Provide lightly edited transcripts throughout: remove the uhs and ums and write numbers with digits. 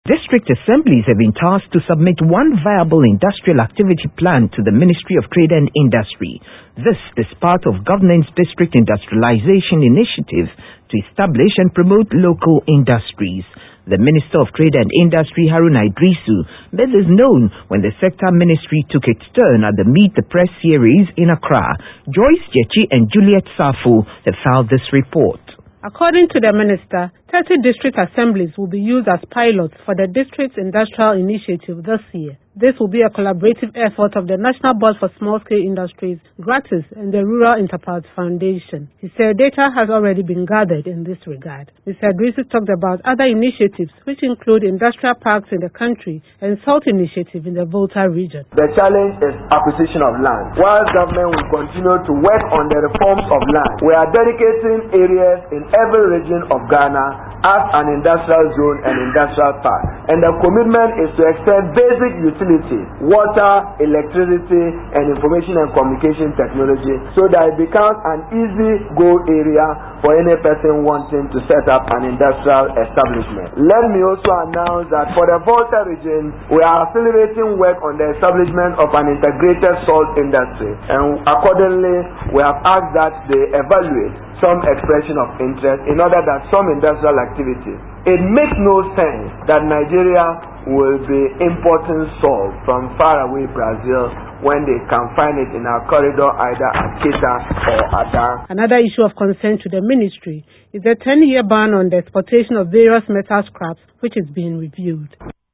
District assemblies have been tasked to submit one viable industrial activity plan to the Ministry of Trade and Industry. This is part of government's district industrialization initiative to establish and promote local industries. The Minister of Trade and Industry, Haruna Iddrisu, made this known when the sector ministry took its turn at the Meet the Press series in Accra. Joyce Jechi and Juliet Safo have filed this report. According to the minister, 30 district assemblies will be used as pilots for the district's industrial initiative this year. This will be a collaborative effort of the National Board for Small-Scale Industries, Gratis, and the Rural Enterprise Foundation. He said data has already been gathered in this regard. Mr. Iddrisu talked about other initiatives which include industrial parks in the country and SALT initiative in the Volta region. The challenge is acquisition of land. While government will continue to work on the reforms of land, we are dedicating areas in every region of Ghana as an industrial zone and industrial park. And the commitment is to extend basic utilities, water, electricity, and information and communication technology so that it becomes an easy go area for any person wanting to set up an industrial establishment. Let me also announce that for the Volta region, we are accelerating work on the establishment of an integrated salt industry. And accordingly, we have asked that they evaluate some expression of interest in order that some industrial activities. It makes no sense that Nigeria will be importing salt from faraway Brazil when they can find it in our corridor either at Kita or Ada. Another issue of concern to the ministry is the 10-year ban on the exportation of various metal scraps, which is being reviewed.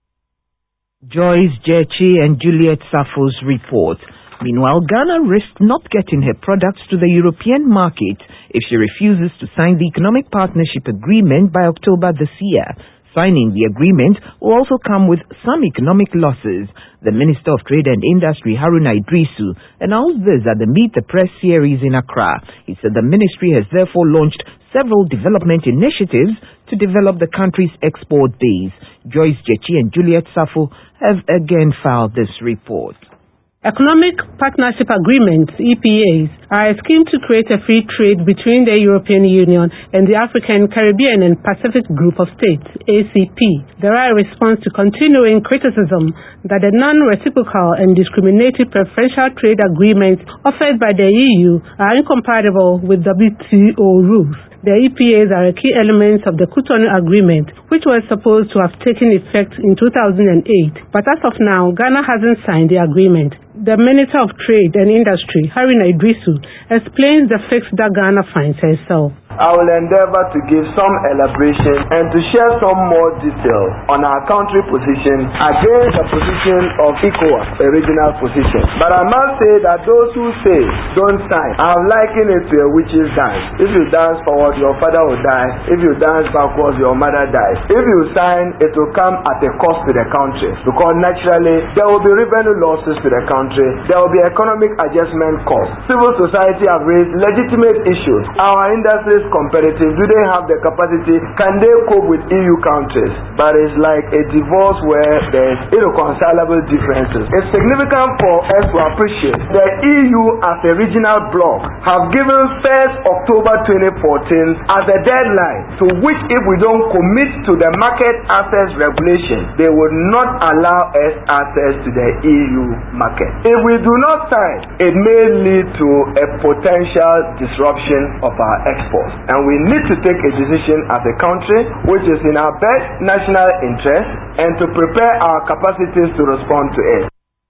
Joyce Jechi and Juliet Safo's report. Meanwhile, Ghana risks not getting her products to the European market if she refuses to sign the Economic Partnership Agreement by October this year. Signing the agreement will also come with some economic losses. The Minister of Trade and Industry, Haruna Iddrisu, announced this at the Meet the Press series in Accra. He said the ministry has therefore launched several development initiatives to develop the country's export base. Joyce Jechi and Juliet Safo have again filed this report. Economic Partnership Agreements, EPAs, are a scheme to create a free trade between the European Union and the African, Caribbean and Pacific Group of States, ACP. They are a response to continuing criticism that the non-reciprocal and discriminatory preferential trade agreements offered by the EU are incompatible with WTO rules. The EPAs are a key element of the Cotonou Agreement, which was supposed to have taken effect in 2008. But as of now, Ghana hasn't signed the agreement. The Minister of Trade and Industry, Haruna Iddrisu, explains the fix that Ghana finds herself. I will endeavor to give some elaboration and to share some more detail on our country position against the position of ECOWAS, a regional position. But I must say that those who say don't sign, I have likened it to a witch's dance. If you dance forward, your father will die. If you dance backwards, your mother dies. If you sign, it will come at a cost to the country, because naturally there will be revenue losses to the country. There will be economic adjustment costs. Civil society have raised legitimate issues. Our industries competitive? Do they have the capacity? Can they cope with EU countries? But it's like a divorce where there's irreconcilable differences. It's significant for us to appreciate the EU as a regional bloc have given 1st October 2014 as a deadline to which if we don't commit to the market access regulation, they would not allow us access to the EU market. If we do not sign, it may lead to a potential disruption of our exports. And we need to take a decision as a country which is in our best national interest and to prepare our capacities to respond to it.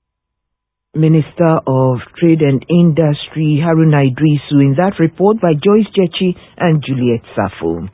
Minister of Trade and Industry, Haruna Iddrisu, in that report by Joyce Jechi and Juliet Safo.